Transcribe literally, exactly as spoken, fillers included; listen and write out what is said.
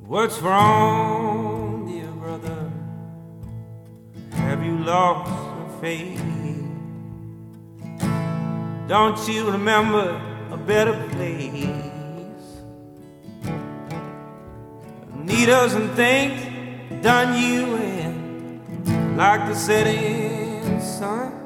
What's wrong, dear brother? Have you lost your faith? Don't you remember a better place? Needles and things done you in, like the setting sun.